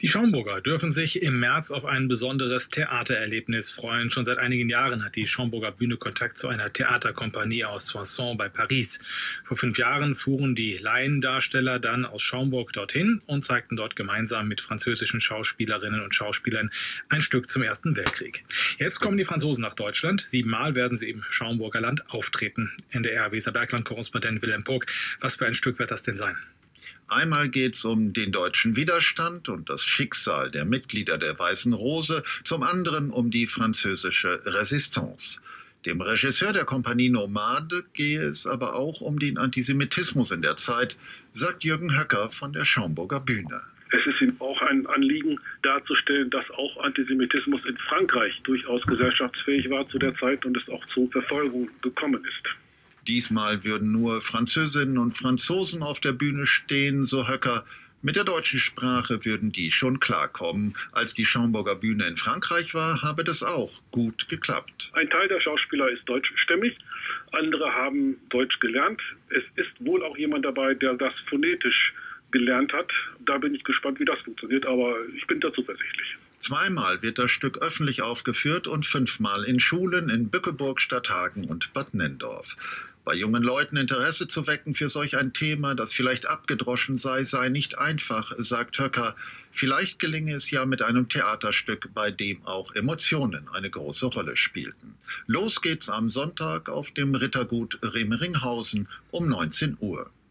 Die Schaumburger dürfen sich im März auf ein besonderes Theatererlebnis freuen. Schon seit einigen Jahren hat die Schaumburger Bühne Kontakt zu einer Theaterkompanie aus Soissons bei Paris. Vor 5 Jahren fuhren die Laiendarsteller dann aus Schaumburg dorthin und zeigten dort gemeinsam mit französischen Schauspielerinnen und Schauspielern ein Stück zum Ersten Weltkrieg. Jetzt kommen die Franzosen nach Deutschland. 7-mal werden sie im Schaumburger Land auftreten. NDR-Weserbergland-Korrespondent Wilhelm Pog. Was für ein Stück wird das denn sein? Einmal geht es um den deutschen Widerstand und das Schicksal der Mitglieder der Weißen Rose, zum anderen um die französische Resistance. Dem Regisseur der Kompanie Nomade gehe es aber auch um den Antisemitismus in der Zeit, sagt Jürgen Höcker von der Schaumburger Bühne. Es ist ihm auch ein Anliegen darzustellen, dass auch Antisemitismus in Frankreich durchaus gesellschaftsfähig war zu der Zeit und es auch zu Verfolgung gekommen ist. Diesmal würden nur Französinnen und Franzosen auf der Bühne stehen, so Höcker. Mit der deutschen Sprache würden die schon klarkommen. Als die Schaumburger Bühne in Frankreich war, habe das auch gut geklappt. Ein Teil der Schauspieler ist deutschstämmig, andere haben Deutsch gelernt. Es ist wohl auch jemand dabei, der das phonetisch gelernt hat. Da bin ich gespannt, wie das funktioniert, aber ich bin da zuversichtlich. 2-mal wird das Stück öffentlich aufgeführt und 5-mal in Schulen in Bückeburg, Stadthagen und Bad Nenndorf. Bei jungen Leuten Interesse zu wecken für solch ein Thema, das vielleicht abgedroschen sei nicht einfach, sagt Höcker. Vielleicht gelinge es ja mit einem Theaterstück, bei dem auch Emotionen eine große Rolle spielten. Los geht's am Sonntag auf dem Rittergut Remeringhausen um 19 Uhr.